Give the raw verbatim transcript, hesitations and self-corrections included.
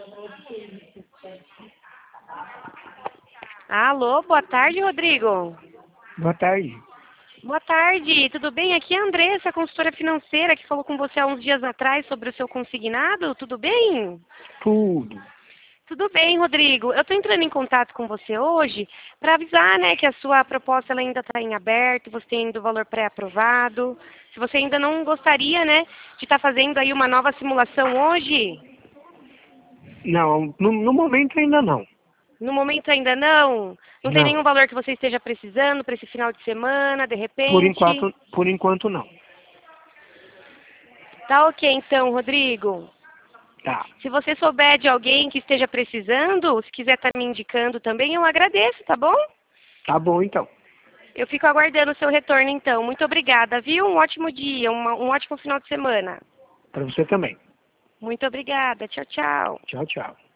Alô, boa tarde, Rodrigo. Boa tarde. Boa tarde, tudo bem? Aqui é a Andressa, consultora financeira, que falou com você há uns dias atrás sobre o seu consignado. Tudo bem? Tudo. Tudo bem, Rodrigo. Eu estou entrando em contato com você hoje para avisar, né, que a sua proposta ela ainda está em aberto, você tem ainda o valor pré-aprovado. Se você ainda não gostaria, né, de estar fazendo aí uma nova simulação hoje, Não, no, no momento ainda não. no momento ainda não. Não tem Não. nenhum valor que você esteja precisando para esse final de semana, de Por repente? enquanto, por enquanto não. Tá ok, então, Rodrigo. Tá. Se você souber de alguém que esteja precisando, se quiser estar me indicando também, eu agradeço, tá bom? Tá bom então. Eu fico aguardando o seu retorno, então. Muito obrigada, viu? Um ótimo dia, uma, um ótimo final de semana. Para você também. Muito obrigada. Tchau, tchau. Tchau, tchau.